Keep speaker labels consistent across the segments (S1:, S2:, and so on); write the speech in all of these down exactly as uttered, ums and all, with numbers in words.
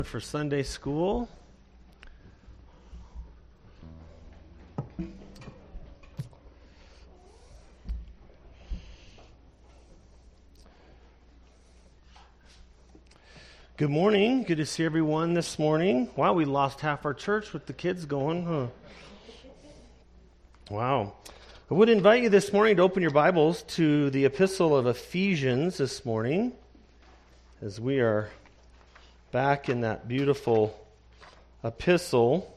S1: For Sunday school. Good morning. Good to see everyone this morning. Wow, we lost half our church with the kids going, huh? Wow. I would invite you this morning to open your Bibles to the Epistle of Ephesians this morning, as we are back in that beautiful epistle.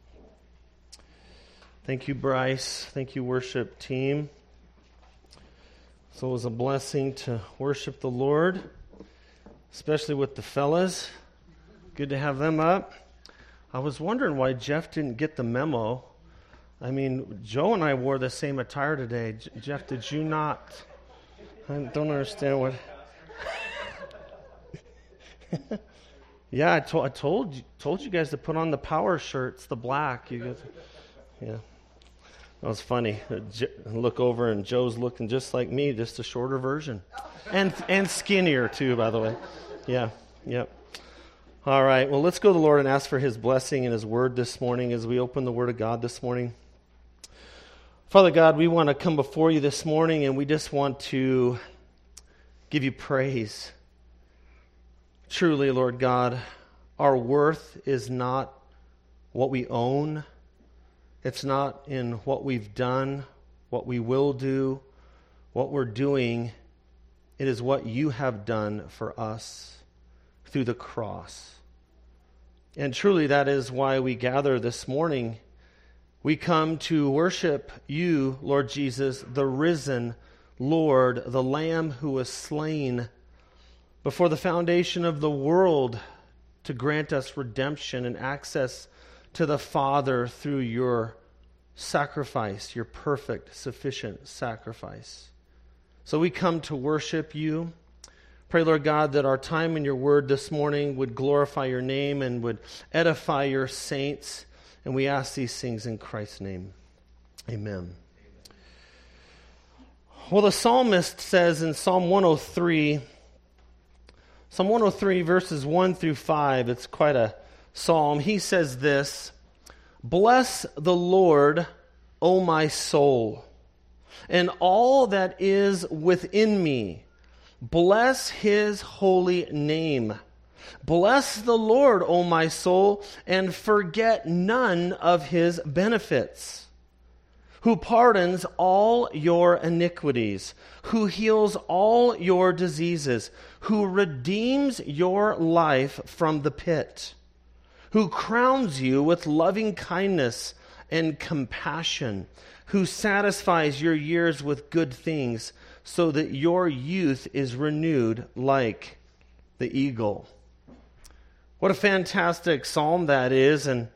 S1: Thank you, Bryce. Thank you, worship team. So it was a blessing to worship the Lord, especially with the fellas. Good to have them up. I was wondering why Jeff didn't get the memo. I mean, Joe and I wore the same attire today. J- Jeff, did you not? I don't understand what... Yeah, I, to- I told you, told you guys to put on the power shirts, the black. You guys, yeah, that was funny. Uh, J- look over and Joe's looking just like me, just a shorter version, and and skinnier too, by the way. Yeah, yep. All right. Well, let's go to the Lord and ask for His blessing and His Word this morning as we open the Word of God this morning. Father God, we want to come before you this morning, and we just want to give you praise. Truly, Lord God, our worth is not what we own. It's not in what we've done, what we will do, what we're doing. It is what you have done for us through the cross. And truly, that is why we gather this morning. We come to worship you, Lord Jesus, the risen Lord, the Lamb who was slain before the foundation of the world to grant us redemption and access to the Father through your sacrifice, your perfect, sufficient sacrifice. So we come to worship you. Pray, Lord God, that our time in your word this morning would glorify your name and would edify your saints. And we ask these things in Christ's name. Amen. Well, the psalmist says in Psalm one oh three, Psalm one oh three, verses one through five, it's quite a psalm. He says this, "Bless the Lord, O my soul, and all that is within me. Bless his holy name. Bless the Lord, O my soul, and forget none of his benefits. Who pardons all your iniquities, who heals all your diseases, who redeems your life from the pit, who crowns you with loving kindness and compassion, who satisfies your years with good things, so that your youth is renewed like the eagle." What a fantastic psalm that is, and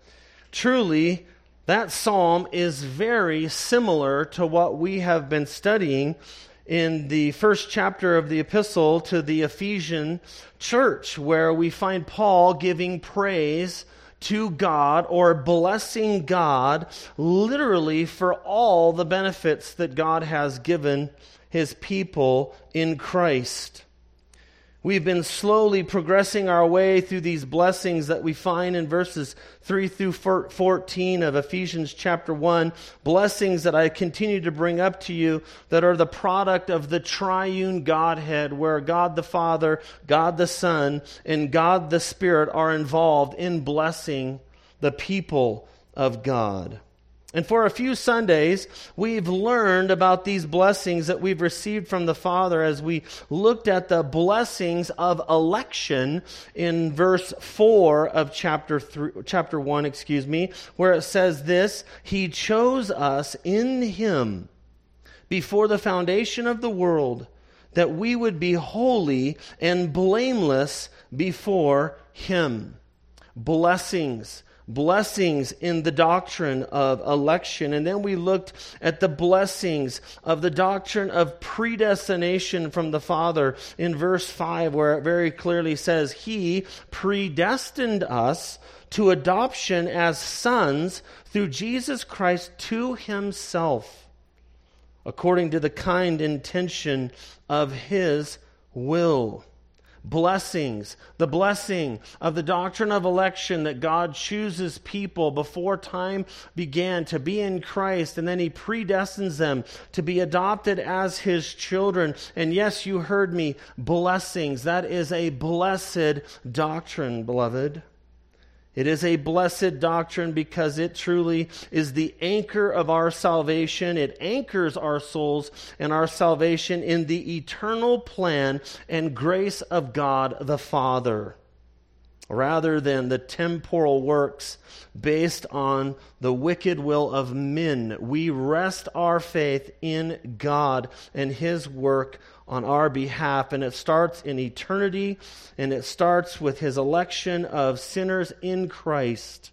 S1: truly, that psalm is very similar to what we have been studying in the first chapter of the epistle to the Ephesian church, where we find Paul giving praise to God or blessing God literally for all the benefits that God has given his people in Christ. We've been slowly progressing our way through these blessings that we find in verses three through fourteen of Ephesians chapter one. Blessings that I continue to bring up to you that are the product of the triune Godhead, where God the Father, God the Son, and God the Spirit are involved in blessing the people of God. And for a few Sundays, we've learned about these blessings that we've received from the Father as we looked at the blessings of election in verse four of chapter three, chapter one, excuse me, where it says this, "He chose us in Him before the foundation of the world, that we would be holy and blameless before Him." Blessings. Blessings in the doctrine of election. And then we looked at the blessings of the doctrine of predestination from the Father in verse five, where it very clearly says, He predestined us to adoption as sons through Jesus Christ to Himself, according to the kind intention of His will, blessings. The blessing of the doctrine of election, that God chooses people before time began to be in Christ, and then he predestines them to be adopted as his children. And yes, you heard me, blessings. That is a blessed doctrine, beloved. It is a blessed doctrine because it truly is the anchor of our salvation. It anchors our souls and our salvation in the eternal plan and grace of God the Father, rather than the temporal works based on the wicked will of men. We rest our faith in God and his work on our behalf, and it starts in eternity, and it starts with his election of sinners in Christ.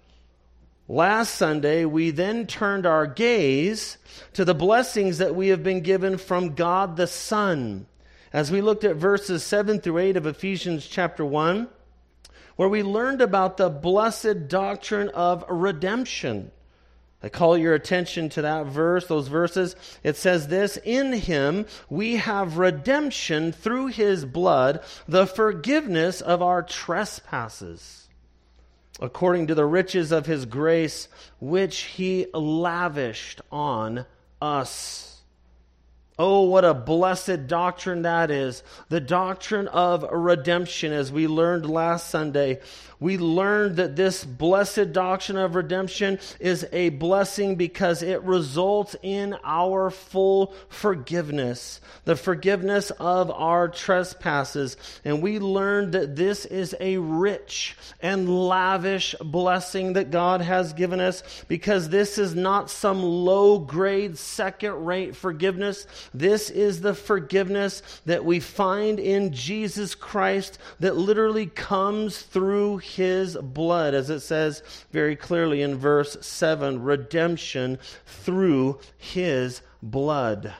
S1: Last Sunday, we then turned our gaze to the blessings that we have been given from God the Son, as we looked at verses seven through eight of Ephesians chapter one, where we learned about the blessed doctrine of redemption. I call your attention to that verse, those verses. It says this: in him we have redemption through his blood, the forgiveness of our trespasses, according to the riches of his grace, which he lavished on us. Oh, what a blessed doctrine that is. The doctrine of redemption, as we learned last Sunday. We learned that this blessed doctrine of redemption is a blessing because it results in our full forgiveness, the forgiveness of our trespasses. And we learned that this is a rich and lavish blessing that God has given us, because this is not some low-grade, second-rate forgiveness. This is the forgiveness that we find in Jesus Christ that literally comes through his blood, as it says very clearly in verse seven, redemption through his blood.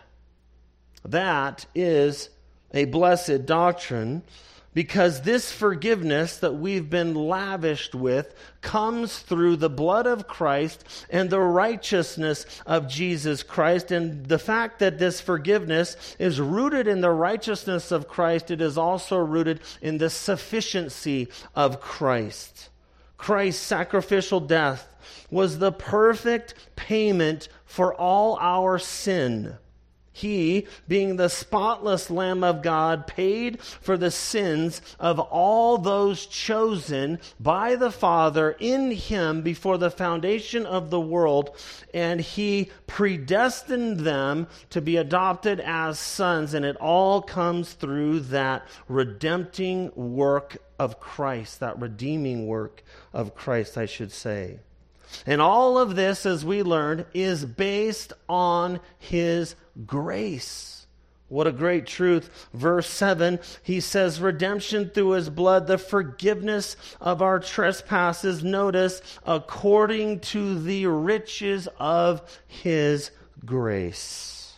S1: That is a blessed doctrine, because this forgiveness that we've been lavished with comes through the blood of Christ and the righteousness of Jesus Christ. And the fact that this forgiveness is rooted in the righteousness of Christ, it is also rooted in the sufficiency of Christ. Christ's sacrificial death was the perfect payment for all our sin. He, being the spotless Lamb of God, paid for the sins of all those chosen by the Father in him before the foundation of the world, and he predestined them to be adopted as sons, and it all comes through that redempting work of Christ, that redeeming work of Christ, I should say. And all of this, as we learned, is based on his grace. What a great truth. Verse seven, he says, redemption through his blood, the forgiveness of our trespasses. Notice, according to the riches of his grace.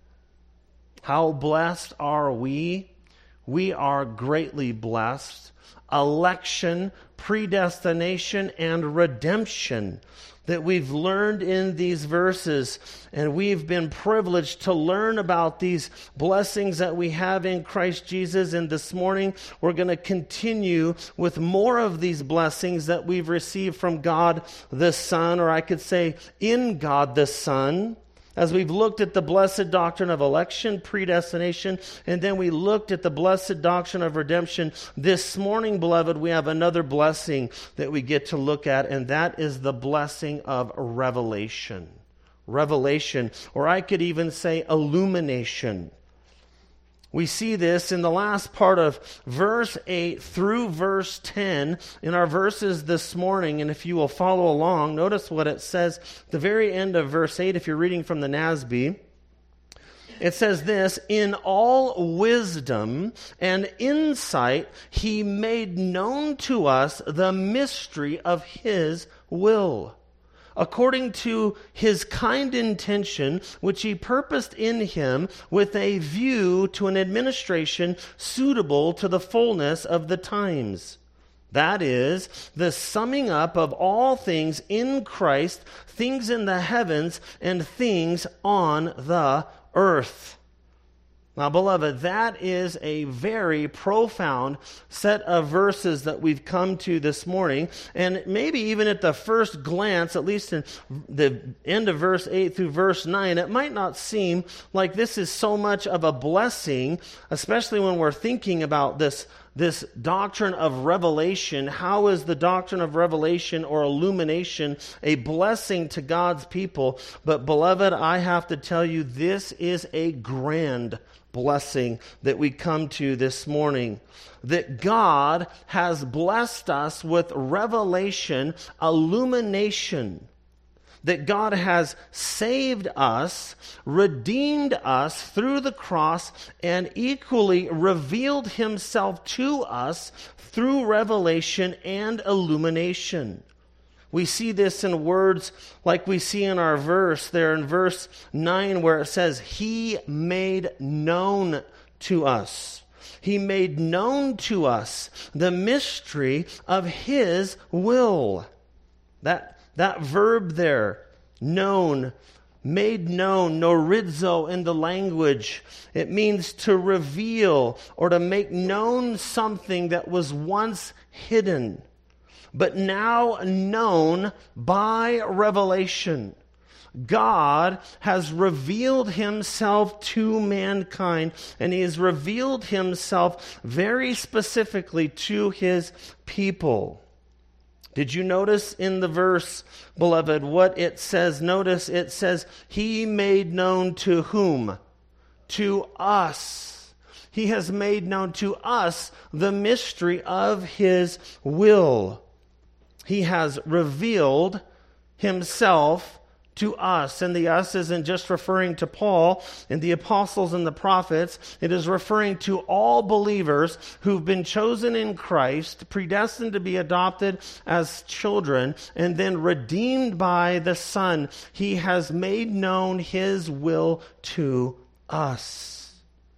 S1: How blessed are we? We are greatly blessed. Election, predestination, and redemption that we've learned in these verses. And we've been privileged to learn about these blessings that we have in Christ Jesus. And this morning, we're going to continue with more of these blessings that we've received from God the Son, or I could say in God the Son. As we've looked at the blessed doctrine of election, predestination, and then we looked at the blessed doctrine of redemption, this morning, beloved, we have another blessing that we get to look at, and that is the blessing of revelation. Revelation, or I could even say illumination. We see this in the last part of verse eight through verse ten in our verses this morning. And if you will follow along, notice what it says at the very end of verse eight, if you're reading from the N A S B. It says this: in all wisdom and insight, he made known to us the mystery of his will, according to his kind intention, which he purposed in him with a view to an administration suitable to the fullness of the times. That is, the summing up of all things in Christ, things in the heavens and things on the earth. Now, beloved, that is a very profound set of verses that we've come to this morning. And maybe even at the first glance, at least in the end of verse eight through verse nine, it might not seem like this is so much of a blessing, especially when we're thinking about this This doctrine of revelation. How is the doctrine of revelation or illumination a blessing to God's people? But beloved, I have to tell you, this is a grand blessing that we come to this morning. That God has blessed us with revelation, illumination. That God has saved us, redeemed us through the cross, and equally revealed himself to us through revelation and illumination. We see this in words like we see in our verse there in verse nine, where it says, He made known to us. He made known to us the mystery of His will. That That verb there, known, made known, norizo in the language, it means to reveal or to make known something that was once hidden, but now known by revelation. God has revealed himself to mankind, and he has revealed himself very specifically to his people. Did you notice in the verse, beloved, what it says? Notice it says, He made known to whom? To us. He has made known to us the mystery of His will. He has revealed Himself to us. And the us isn't just referring to Paul and the apostles and the prophets. It is referring to all believers who've been chosen in Christ, predestined to be adopted as children, and then redeemed by the Son. He has made known His will to us.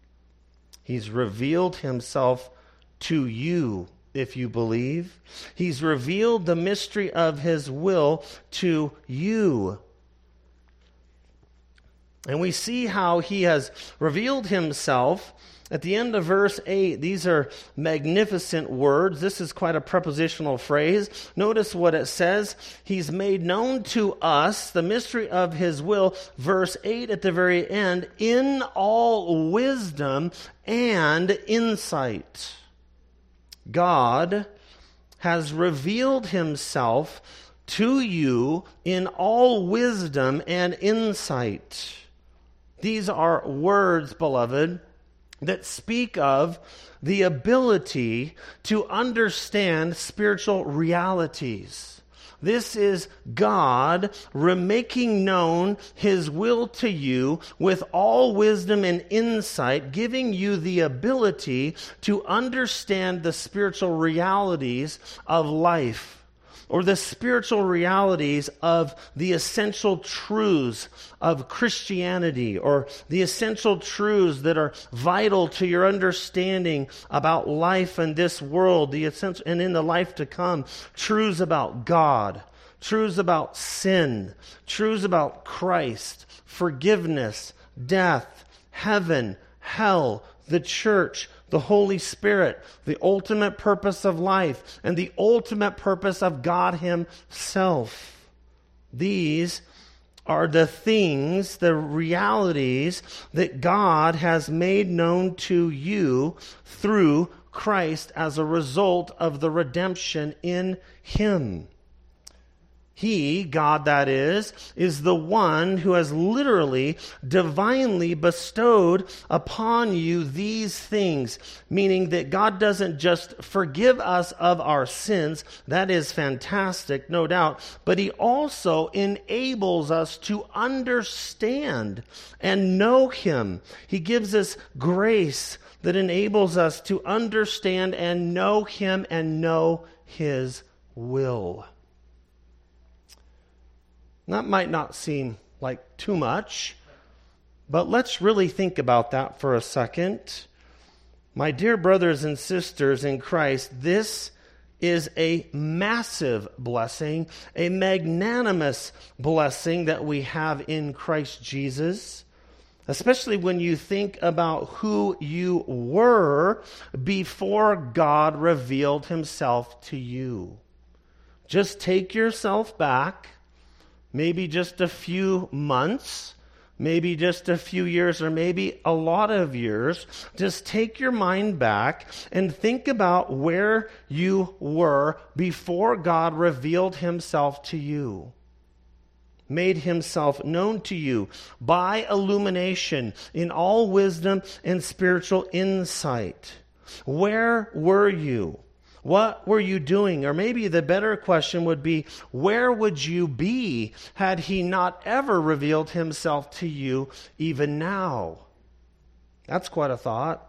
S1: He's revealed Himself to you, if you believe. He's revealed the mystery of His will to you. And we see how He has revealed Himself at the end of verse eight. These are magnificent words. This is quite a prepositional phrase. Notice what it says. He's made known to us the mystery of His will. Verse eight at the very end, in all wisdom and insight. God has revealed Himself to you in all wisdom and insight. These are words, beloved, that speak of the ability to understand spiritual realities. This is God making known His will to you with all wisdom and insight, giving you the ability to understand the spiritual realities of life, or the spiritual realities of the essential truths of Christianity, or the essential truths that are vital to your understanding about life in this world, the essential, and in the life to come, truths about God, truths about sin, truths about Christ, forgiveness, death, heaven, hell, the church, the Holy Spirit, the ultimate purpose of life, and the ultimate purpose of God Himself. These are the things, the realities that God has made known to you through Christ as a result of the redemption in Him. He, God that is, is the one who has literally, divinely bestowed upon you these things, meaning that God doesn't just forgive us of our sins. That is fantastic, no doubt, but He also enables us to understand and know Him. He gives us grace that enables us to understand and know Him and know His will. That might not seem like too much, but let's really think about that for a second. My dear brothers and sisters in Christ, this is a massive blessing, a magnanimous blessing that we have in Christ Jesus. especially when you think about who you were before God revealed himself to you. Just take yourself back, maybe just a few months, maybe just a few years, or maybe a lot of years. Just take your mind back and think about where you were before God revealed himself to you, made himself known to you by illumination in all wisdom and spiritual insight. Where were you? What were you doing? Or maybe the better question would be, where would you be had he not ever revealed himself to you even now? That's quite a thought.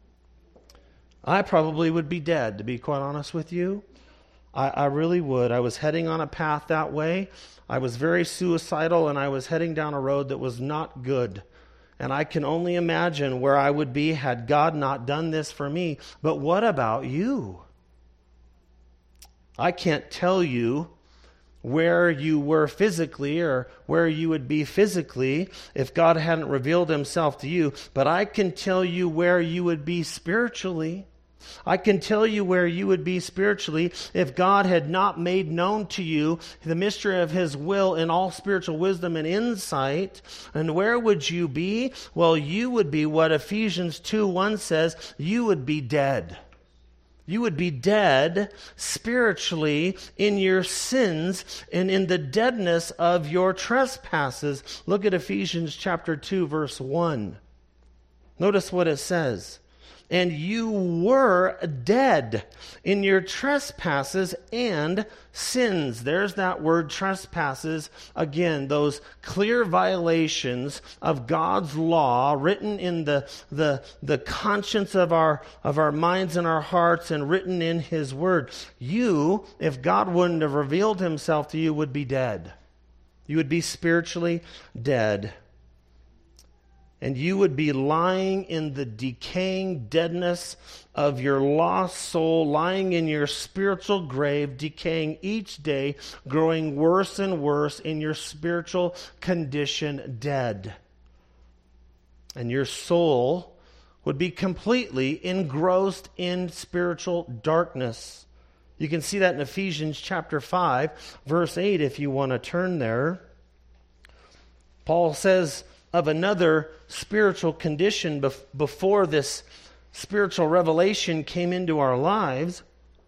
S1: I probably would be dead, to be quite honest with you. I, I really would. I was heading on a path that way. I was very suicidal, and I was heading down a road that was not good. And I can only imagine where I would be had God not done this for me. But what about you? I can't tell you where you were physically or where you would be physically if God hadn't revealed himself to you, but I can tell you where you would be spiritually. I can tell you where you would be spiritually if God had not made known to you the mystery of his will in all spiritual wisdom and insight. And where would you be? Well, you would be what Ephesians two one says, you would be dead. You would be dead spiritually in your sins and in the deadness of your trespasses. Look at Ephesians chapter two, verse one. Notice what it says. And you were dead in your trespasses and sins. There's that word trespasses. Again, those clear violations of God's law written in the, the, the conscience of our, of our minds and our hearts and written in his word. You, if God wouldn't have revealed himself to you, would be dead. You would be spiritually dead. And you would be lying in the decaying deadness of your lost soul, lying in your spiritual grave, decaying each day, growing worse and worse in your spiritual condition, dead. And your soul would be completely engrossed in spiritual darkness. You can see that in Ephesians chapter five, verse eight, if you want to turn there. Paul says of another spiritual condition bef- before this spiritual revelation came into our lives.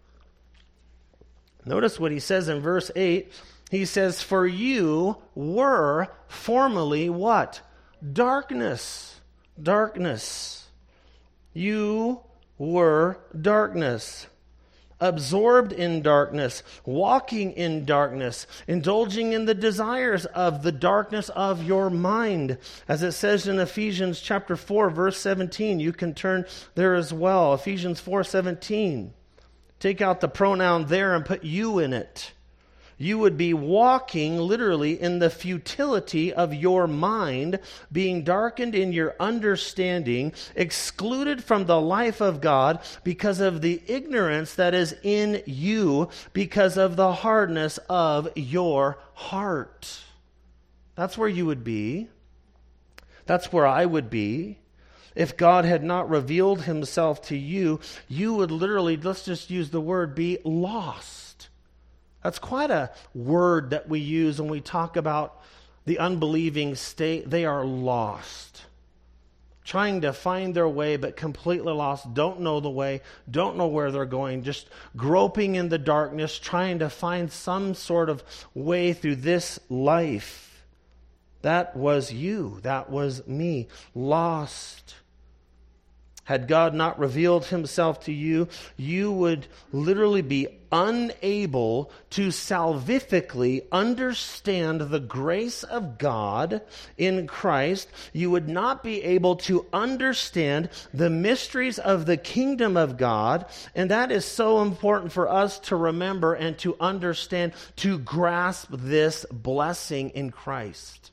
S1: Notice what he says in verse eight. He says, for you were formerly what? Darkness. Darkness. You were darkness. Absorbed in darkness, walking in darkness, indulging in the desires of the darkness of your mind. As it says in Ephesians chapter four, verse seventeen, you can turn there as well. Ephesians four seventeen. Take out the pronoun there and put you in it. You would be walking literally in the futility of your mind, being darkened in your understanding, excluded from the life of God because of the ignorance that is in you, because of the hardness of your heart. That's where you would be. That's where I would be. If God had not revealed himself to you, you would literally, let's just use the word, be lost. That's quite a word that we use when we talk about the unbelieving state. They are lost, trying to find their way, but completely lost, don't know the way, don't know where they're going, just groping in the darkness, trying to find some sort of way through this life. That was you. That was me. Lost. Had God not revealed himself to you, you would literally be unable to salvifically understand the grace of God in Christ. You would not be able to understand the mysteries of the kingdom of God. And that is so important for us to remember and to understand, to grasp this blessing in Christ.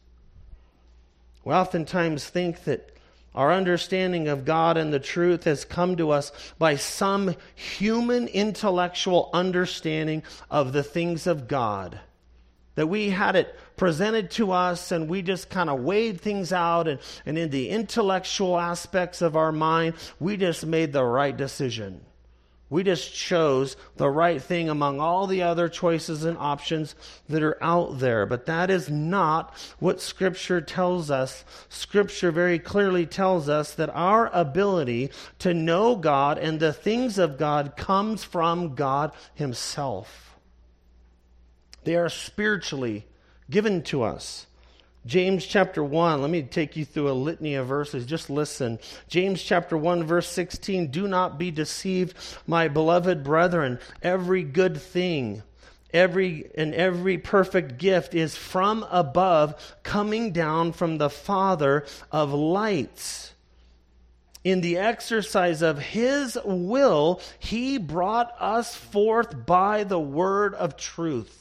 S1: We oftentimes think that our understanding of God and the truth has come to us by some human intellectual understanding of the things of God. that we had it presented to us and we just kind of weighed things out, and, and in the intellectual aspects of our mind, we just made the right decision. We just chose the right thing among all the other choices and options that are out there. But that is not what Scripture tells us. Scripture very clearly tells us that our ability to know God and the things of God comes from God Himself. They are spiritually given to us. James chapter one, let me take you through a litany of verses. Just listen. James chapter one, verse sixteen, do not be deceived, my beloved brethren. Every good thing, every and every perfect gift is from above, coming down from the Father of lights. In the exercise of His will, He brought us forth by the word of truth.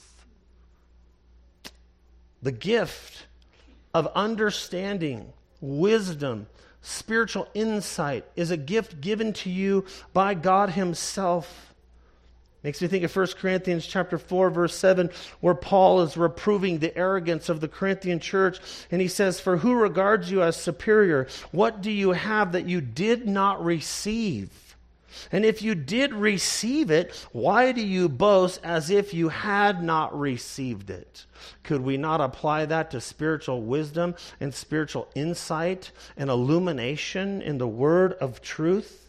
S1: The gift of understanding, wisdom, spiritual insight is a gift given to you by God Himself. Makes me think of First Corinthians chapter four, verse seven, where Paul is reproving the arrogance of the Corinthian church. And he says, for who regards you as superior? What do you have that you did not receive? And if you did receive it, why do you boast as if you had not received it? Could we not apply that to spiritual wisdom and spiritual insight and illumination in the word of truth?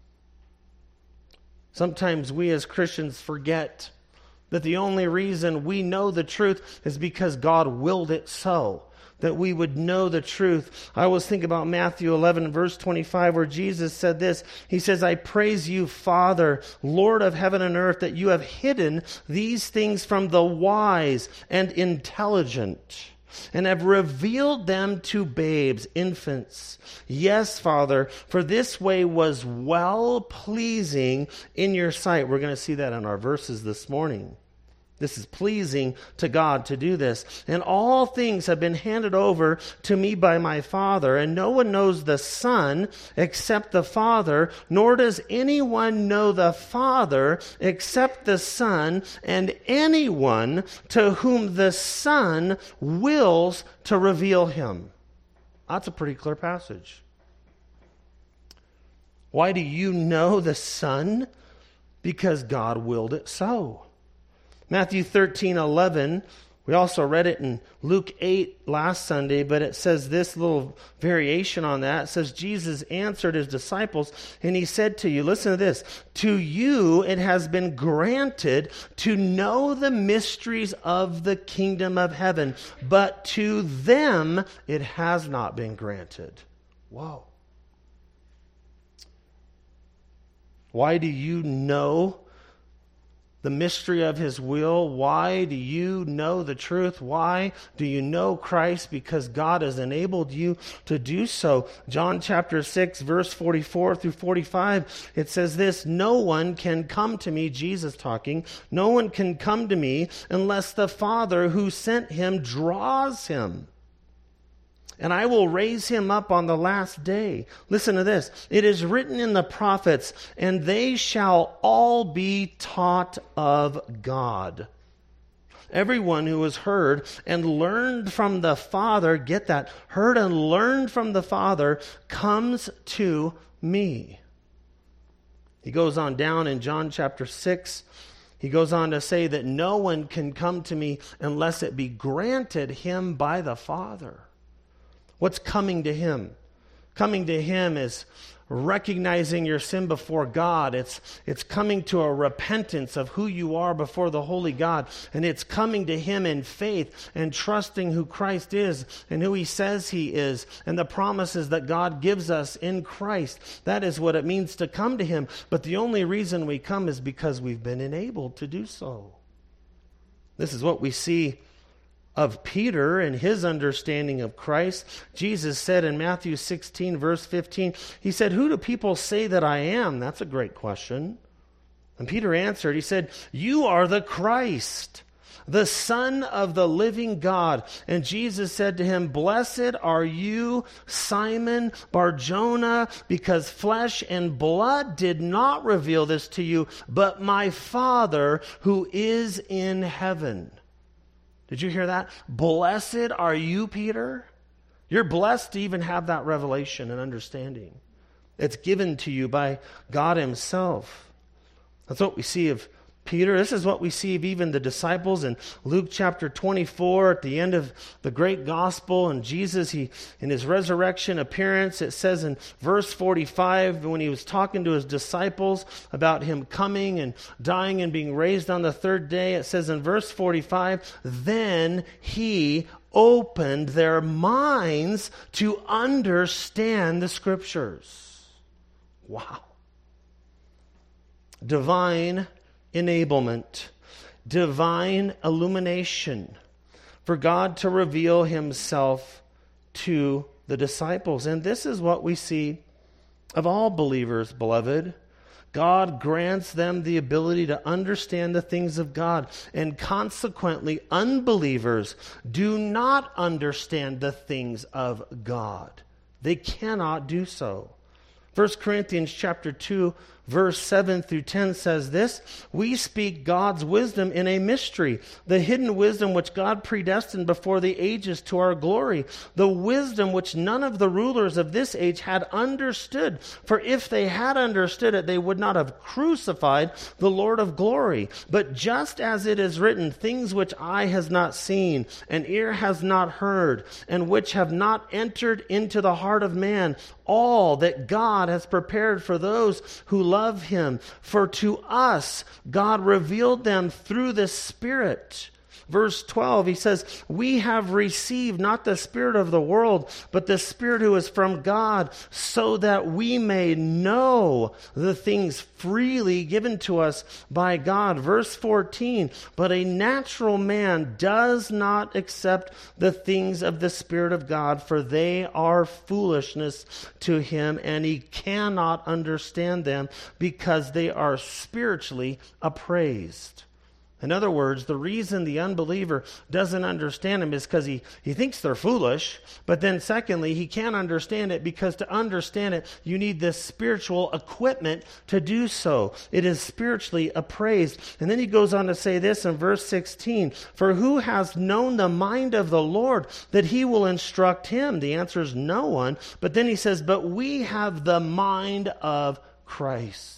S1: Sometimes we as Christians forget that the only reason we know the truth is because God willed it so, that we would know the truth. I always think about Matthew eleven, verse twenty-five, where Jesus said this. He says, I praise you, Father, Lord of heaven and earth, that you have hidden these things from the wise and intelligent, and have revealed them to babes, infants. Yes, Father, for this way was well-pleasing in your sight. We're going to see that in our verses this morning. This is pleasing to God to do this. And all things have been handed over to me by my Father, and no one knows the Son except the Father, nor does anyone know the Father except the Son, and anyone to whom the Son wills to reveal Him. That's a pretty clear passage. Why do you know the Son? Because God willed it so. Matthew thirteen eleven, we also read it in Luke eight last Sunday, but it says this little variation on that. It says, Jesus answered His disciples, and He said to you, listen to this, to you it has been granted to know the mysteries of the kingdom of heaven, but to them it has not been granted. Whoa. Why do you know the mystery of His will? Why do you know the truth? Why do you know Christ? Because God has enabled you to do so. John chapter six, verse forty-four through forty-five, it says this, no one can come to me, Jesus talking, no one can come to me unless the Father who sent Him draws him. And I will raise him up on the last day. Listen to this. It is written in the prophets, and they shall all be taught of God. Everyone who has heard and learned from the Father, get that, heard and learned from the Father, comes to me. He goes on down in John chapter six. He goes on to say that no one can come to me unless it be granted him by the Father. What's coming to Him? Coming to Him is recognizing your sin before God. It's, it's coming to a repentance of who you are before the holy God. And it's coming to Him in faith and trusting who Christ is and who He says He is and the promises that God gives us in Christ. That is what it means to come to Him. But the only reason we come is because we've been enabled to do so. This is what we see of Peter and his understanding of Christ. Jesus said in Matthew sixteen, verse fifteen, He said, who do people say that I am? That's a great question. And Peter answered, he said, you are the Christ, the Son of the living God. And Jesus said to him, blessed are you, Simon Bar-Jonah, because flesh and blood did not reveal this to you, but my Father who is in heaven. Did you hear that? Blessed are you, Peter. You're blessed to even have that revelation and understanding. It's given to you by God himself. That's what we see of Peter. This is what we see of even the disciples in Luke chapter twenty-four at the end of the great gospel. And Jesus, he in his resurrection appearance, it says in verse forty-five, when he was talking to his disciples about him coming and dying and being raised on the third day, it says in verse forty-five, then he opened their minds to understand the scriptures. Wow. Divine enablement, divine illumination for God to reveal himself to the disciples. And this is what we see of all believers, beloved. God grants them the ability to understand the things of God, and consequently, unbelievers do not understand the things of God. They cannot do so. First Corinthians chapter two, verse seven through ten says this, we speak God's wisdom in a mystery, the hidden wisdom which God predestined before the ages to our glory, the wisdom which none of the rulers of this age had understood. For if they had understood it, they would not have crucified the Lord of glory. But just as it is written, things which eye has not seen, and ear has not heard, and which have not entered into the heart of man, all that God has prepared for those who love him. For to us God revealed them through the Spirit. Verse twelve, he says, we have received not the spirit of the world, but the Spirit who is from God, so that we may know the things freely given to us by God. Verse fourteen, but a natural man does not accept the things of the Spirit of God, for they are foolishness to him, and he cannot understand them because they are spiritually appraised. In other words, the reason the unbeliever doesn't understand them is because he, he thinks they're foolish. But then secondly, he can't understand it because to understand it, you need this spiritual equipment to do so. It is spiritually appraised. And then he goes on to say this in verse sixteen, for who has known the mind of the Lord that he will instruct him? The answer is no one. But then he says, but we have the mind of Christ.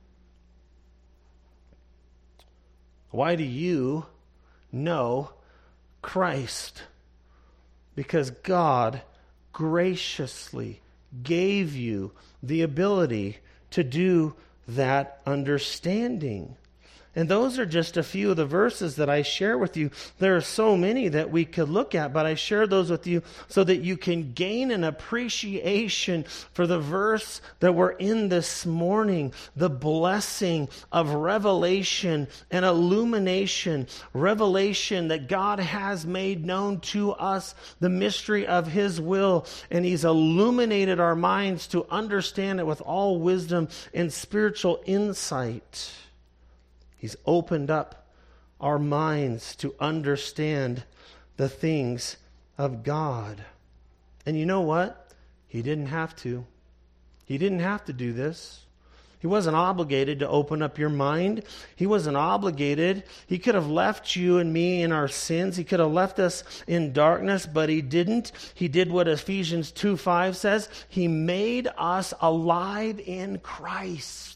S1: Why do you know Christ? Because God graciously gave you the ability to do that understanding. And those are just a few of the verses that I share with you. There are so many that we could look at, but I share those with you so that you can gain an appreciation for the verse that we're in this morning, the blessing of revelation and illumination, revelation that God has made known to us, the mystery of his will, and he's illuminated our minds to understand it with all wisdom and spiritual insight. He's opened up our minds to understand the things of God. And you know what? He didn't have to. He didn't have to do this. He wasn't obligated to open up your mind. He wasn't obligated. He could have left you and me in our sins. He could have left us in darkness, but he didn't. He did what Ephesians two five says. He made us alive in Christ.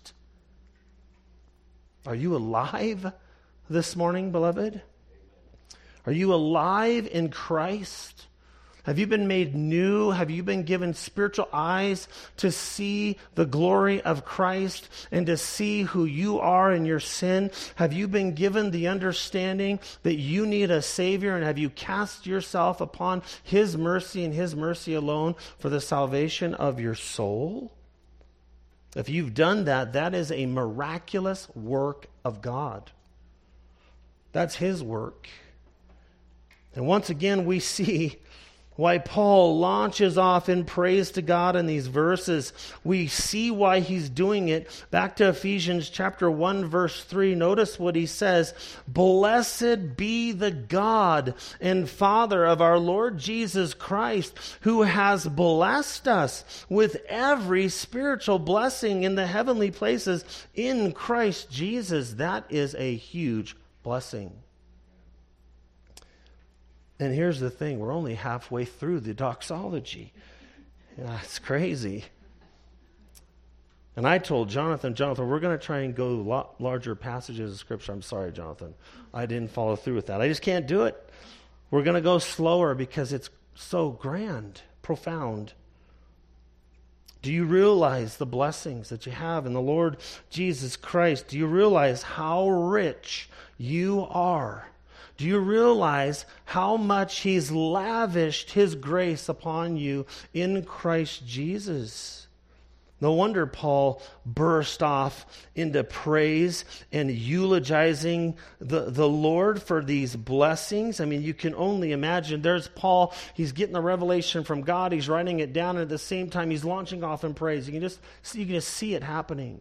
S1: Are you alive this morning, beloved? Are you alive in Christ? Have you been made new? Have you been given spiritual eyes to see the glory of Christ and to see who you are in your sin? Have you been given the understanding that you need a Savior, and have you cast yourself upon his mercy and his mercy alone for the salvation of your soul? If you've done that, that is a miraculous work of God. That's his work. And once again, we see why Paul launches off in praise to God in these verses. We see why he's doing it. Back to Ephesians chapter one, verse three. Notice what he says. Blessed be the God and Father of our Lord Jesus Christ, who has blessed us with every spiritual blessing in the heavenly places in Christ Jesus. That is a huge blessing. And here's the thing, we're only halfway through the doxology. Yeah, it's crazy. And I told Jonathan, Jonathan, we're going to try and go a lot larger passages of Scripture. I'm sorry, Jonathan. I didn't follow through with that. I just can't do it. We're going to go slower because it's so grand, profound. Do you realize the blessings that you have in the Lord Jesus Christ? Do you realize how rich you are? Do you realize how much He's lavished His grace upon you in Christ Jesus? No wonder Paul burst off into praise and eulogizing the, the Lord for these blessings. I mean, you can only imagine. There's Paul. He's getting the revelation from God. He's writing it down. And at the same time, he's launching off in praise. You can just see, you can just see it happening.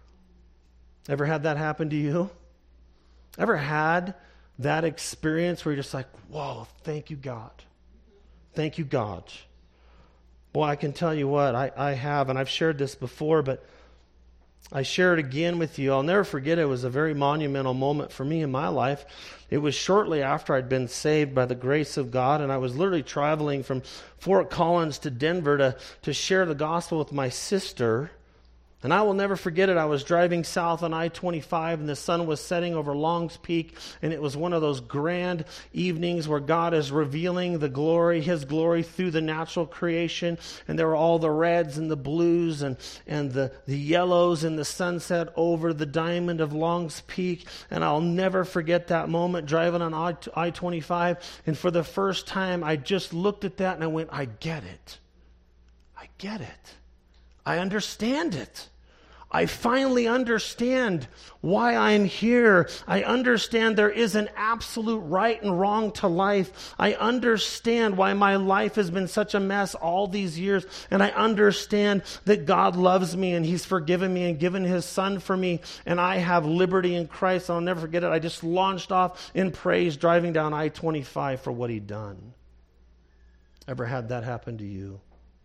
S1: Ever had that happen to you? Ever had that experience where you're just like, whoa, thank you, God. Thank you, God. Well, I can tell you what, I, I have, and I've shared this before, but I share it again with you. I'll never forget it. It was a very monumental moment for me in my life. It was shortly after I'd been saved by the grace of God, and I was literally traveling from Fort Collins to Denver to, to share the gospel with my sister. And I will never forget it. I was driving south on I twenty-five, and the sun was setting over Long's Peak, and it was one of those grand evenings where God is revealing the glory, His glory through the natural creation, and there were all the reds and the blues and, and the, the yellows and the sunset over the diamond of Long's Peak, and I'll never forget that moment driving on I twenty-five, and for the first time I just looked at that and I went, I get it. I get it. I understand it. I finally understand why I'm here. I understand there is an absolute right and wrong to life. I understand why my life has been such a mess all these years. And I understand that God loves me and He's forgiven me and given His Son for me. And I have liberty in Christ. I'll never forget it. I just launched off in praise driving down I twenty-five for what He'd done. Ever had that happen to you?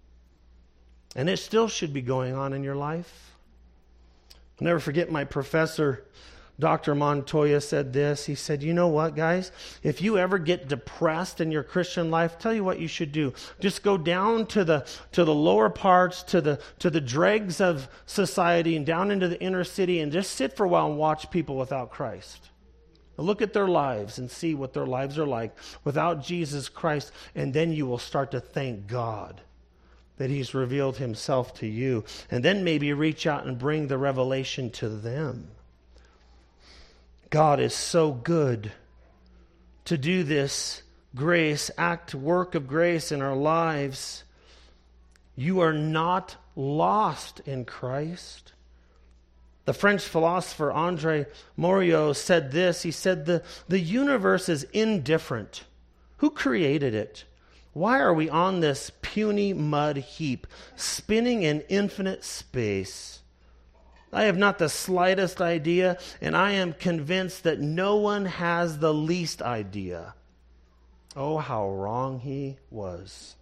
S1: And it still should be going on in your life. I'll never forget my professor, Doctor Montoya, said this. He said, you know what, guys? If you ever get depressed in your Christian life, tell you what you should do. Just go down to the to the lower parts, to the to the dregs of society and down into the inner city and just sit for a while and watch people without Christ. Look at their lives and see what their lives are like without Jesus Christ, and then you will start to thank God that He's revealed Himself to you. And then maybe reach out and bring the revelation to them. God is so good to do this grace, act, work of grace in our lives. You are not lost in Christ. The French philosopher André Morio said this. He said, the, the universe is indifferent. Who created it? Why are we on this puny mud heap, spinning in infinite space? I have not the slightest idea, and I am convinced that no one has the least idea. Oh, how wrong he was.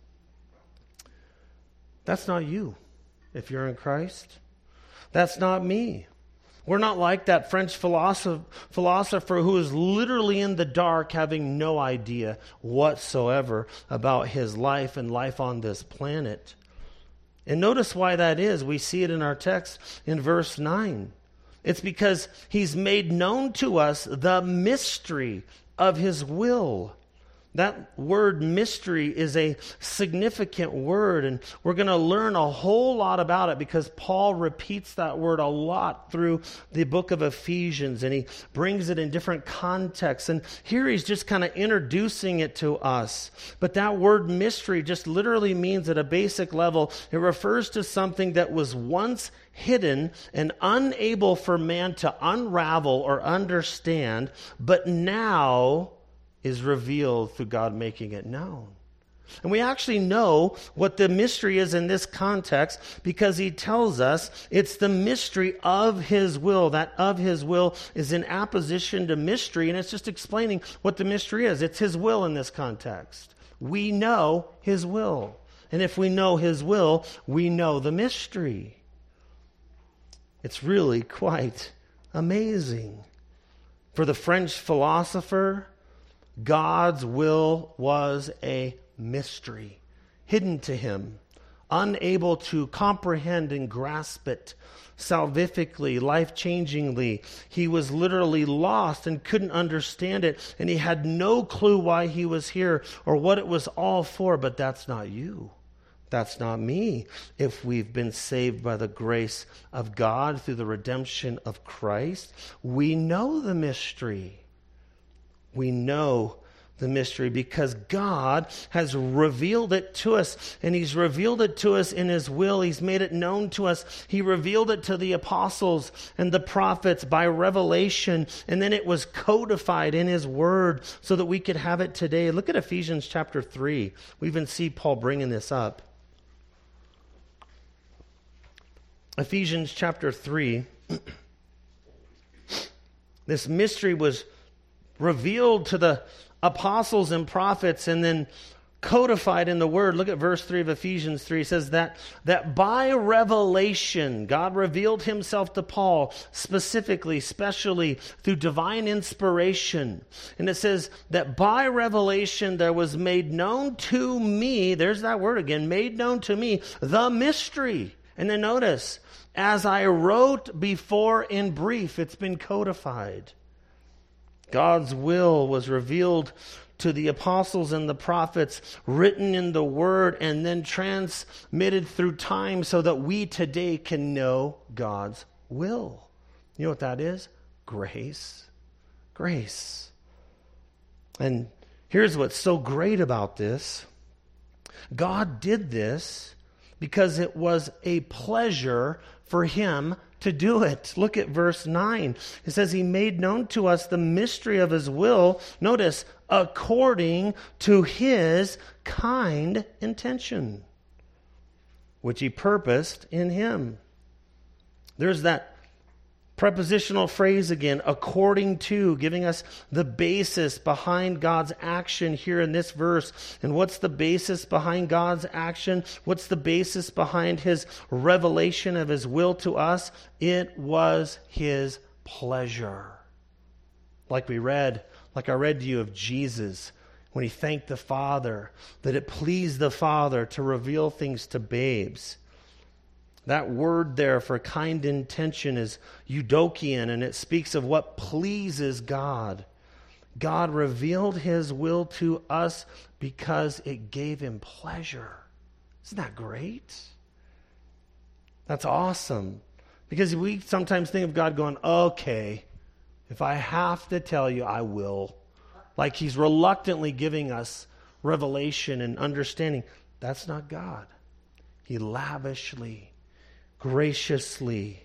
S1: That's not you, if you're in Christ. That's not me. We're not like that French philosopher, philosopher who is literally in the dark, having no idea whatsoever about his life and life on this planet. And notice why that is. We see it in our text in verse nine. It's because He's made known to us the mystery of His will. That word mystery is a significant word, and we're going to learn a whole lot about it because Paul repeats that word a lot through the book of Ephesians, and he brings it in different contexts. And here he's just kind of introducing it to us. But that word mystery just literally means at a basic level, it refers to something that was once hidden and unable for man to unravel or understand, but now is revealed through God making it known. And we actually know what the mystery is in this context because He tells us it's the mystery of His will. That of His will is in apposition to mystery, and it's just explaining what the mystery is. It's His will in this context. We know His will. And if we know His will, we know the mystery. It's really quite amazing. For the French philosopher, God's will was a mystery, hidden to him, unable to comprehend and grasp it salvifically, life-changingly. He was literally lost and couldn't understand it, and he had no clue why he was here or what it was all for. But that's not you. That's not me. If we've been saved by the grace of God through the redemption of Christ, we know the mystery. We know the mystery because God has revealed it to us, and he's revealed it to us in his will. He's made it known to us. He revealed it to the apostles and the prophets by revelation, and then it was codified in his word so that we could have it today. Look at Ephesians chapter three. We even see Paul bringing this up. Ephesians chapter three. This mystery was revealed to the apostles and prophets and then codified in the word. Look at verse three of Ephesians three. It says that, that by revelation, God revealed himself to Paul specifically, specially through divine inspiration. And it says that by revelation there was made known to me, there's that word again, made known to me, the mystery. And then notice, as I wrote before in brief, it's been codified. God's will was revealed to the apostles and the prophets, written in the word, and then transmitted through time so that we today can know God's will. You know what that is? Grace. Grace. And here's what's so great about this. God did this because it was a pleasure for him to do it. Look at verse nine. It says he made known to us the mystery of his will. Notice, according to his kind intention, which he purposed in him. There's that prepositional phrase again, according to, giving us the basis behind God's action here in this verse. And what's the basis behind God's action? What's the basis behind his revelation of his will to us? It was his pleasure. Like we read, like I read to you of Jesus, when he thanked the Father, that it pleased the Father to reveal things to babes. That word there for kind intention is eudokian, and it speaks of what pleases God. God revealed his will to us because it gave him pleasure. Isn't that great? That's awesome. Because we sometimes think of God going, okay, if I have to tell you, I will. Like he's reluctantly giving us revelation and understanding. That's not God. He lavishly, graciously,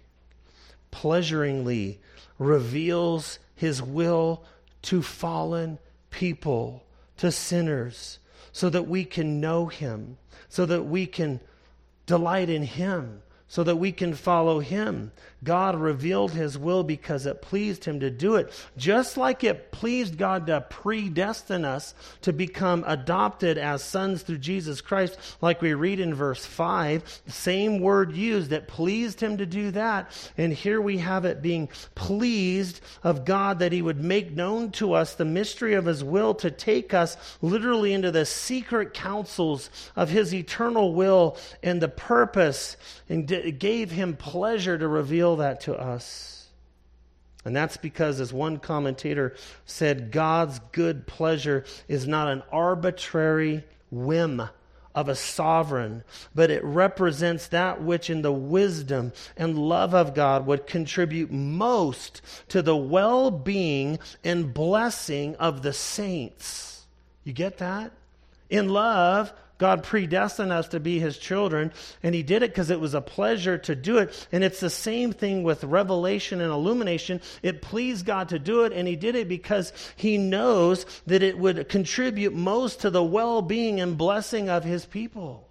S1: pleasuringly reveals his will to fallen people, to sinners, so that we can know him, so that we can delight in him, so that we can follow him. God revealed his will because it pleased him to do it. Just like it pleased God to predestine us to become adopted as sons through Jesus Christ, like we read in verse five, the same word used, it pleased him to do that. And here we have it being pleased of God that he would make known to us the mystery of his will to take us literally into the secret counsels of his eternal will and the purpose, and it gave him pleasure to reveal that to us. And that's because, as one commentator said, God's good pleasure is not an arbitrary whim of a sovereign, but it represents that which in the wisdom and love of God would contribute most to the well-being and blessing of the saints. You get that? In love, God predestined us to be his children, and he did it because it was a pleasure to do it. And it's the same thing with revelation and illumination. It pleased God to do it, and he did it because he knows that it would contribute most to the well-being and blessing of his people.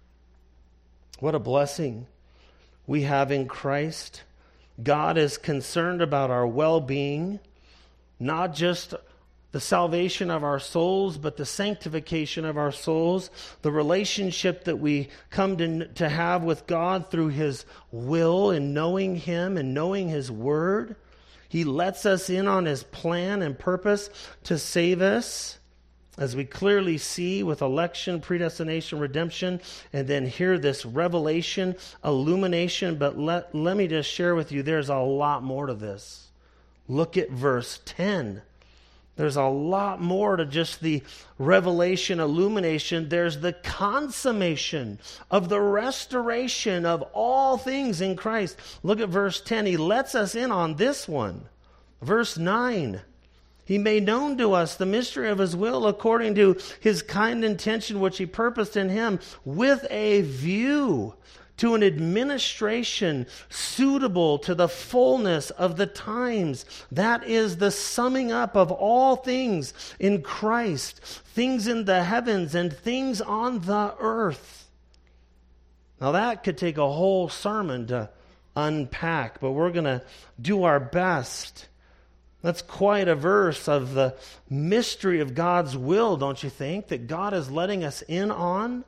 S1: What a blessing we have in Christ. God is concerned about our well-being, not just the salvation of our souls, but the sanctification of our souls, the relationship that we come to, to have with God through his will and knowing him and knowing his word. He lets us in on his plan and purpose to save us, as we clearly see with election, predestination, redemption, and then here this revelation, illumination. But let, let me just share with you, there's a lot more to this. Look at verse ten. There's a lot more to just the revelation, illumination. There's the consummation of the restoration of all things in Christ. Look at verse ten. He lets us in on this one. Verse nine. He made known to us the mystery of his will according to his kind intention which he purposed in him, with a view to an administration suitable to the fullness of the times. That is the summing up of all things in Christ, things in the heavens and things on the earth. Now that could take a whole sermon to unpack, but we're going to do our best. That's quite a verse of the mystery of God's will, don't you think, that God is letting us in on?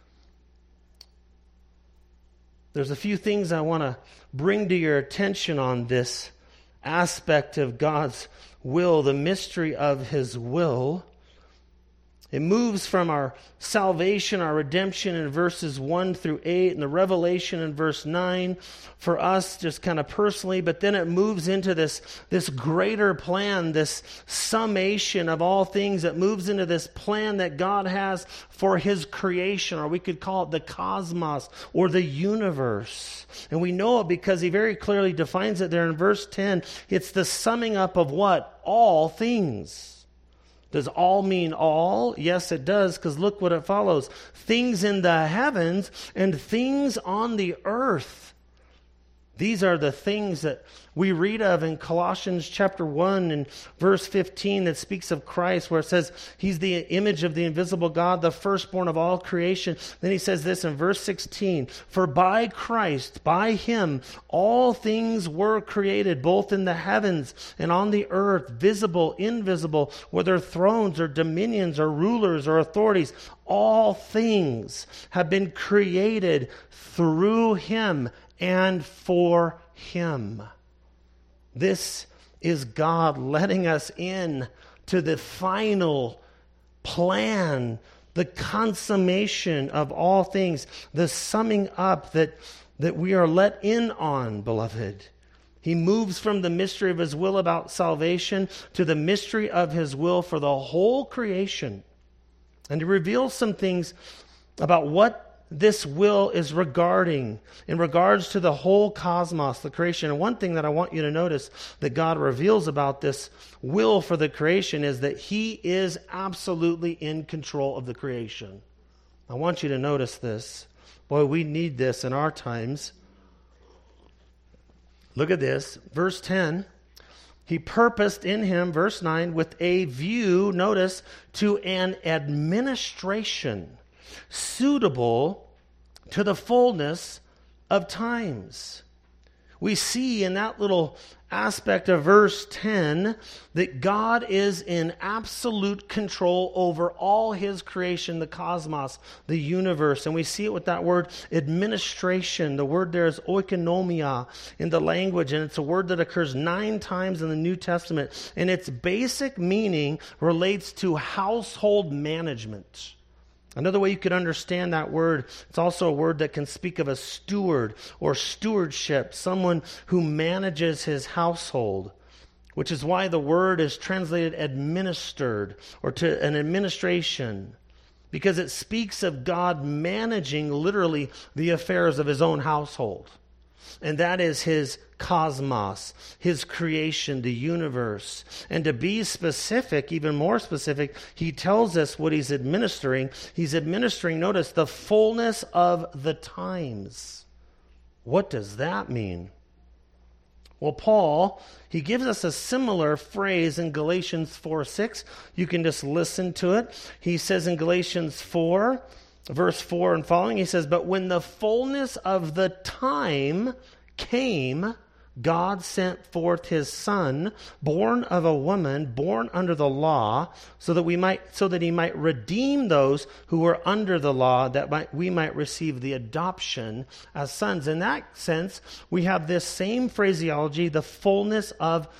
S1: There's a few things I want to bring to your attention on this aspect of God's will, the mystery of his will. It moves from our salvation, our redemption in verses one through eight, and the revelation in verse nine for us just kind of personally, but then it moves into this, this greater plan, this summation of all things that moves into this plan that God has for his creation, or we could call it the cosmos or the universe. And we know it because he very clearly defines it there in verse ten. It's the summing up of what? All things. Does all mean all? Yes, it does, because look what it follows. Things in the heavens and things on the earth. These are the things that we read of in Colossians chapter one and verse fifteen that speaks of Christ, where it says he's the image of the invisible God, the firstborn of all creation. Then he says this in verse sixteen, for by Christ, by him, all things were created, both in the heavens and on the earth, visible, invisible, whether thrones or dominions or rulers or authorities. All things have been created through him and for him. This is God letting us in to the final plan, the consummation of all things, the summing up that, that we are let in on, beloved. He moves from the mystery of his will about salvation to the mystery of his will for the whole creation. And he reveals some things about what this will is regarding, in regards to the whole cosmos, the creation. And one thing that I want you to notice that God reveals about this will for the creation is that he is absolutely in control of the creation. I want you to notice this. Boy, we need this in our times. Look at this. Verse ten. He purposed in him, verse nine, with a view, notice, to an administration suitable to the fullness of times. We see in that little aspect of verse ten that God is in absolute control over all his creation, the cosmos, the universe. And we see it with that word administration. The word there is oikonomia in the language, and it's a word that occurs nine times in the New Testament. And its basic meaning relates to household management. Another way you could understand that word, it's also a word that can speak of a steward or stewardship, someone who manages his household, which is why the word is translated administered or to an administration, because it speaks of God managing literally the affairs of his own household. And that is his cosmos, his creation, the universe. And to be specific, even more specific, he tells us what he's administering. He's administering, notice, the fullness of the times. What does that mean? Well, Paul, he gives us a similar phrase in Galatians four six. You can just listen to it. He says in Galatians four, verse four and following, he says, but when the fullness of the time came, God sent forth his Son, born of a woman, born under the law, so that we might, so that he might redeem those who were under the law, that might, we might receive the adoption as sons. In that sense, we have this same phraseology, the fullness of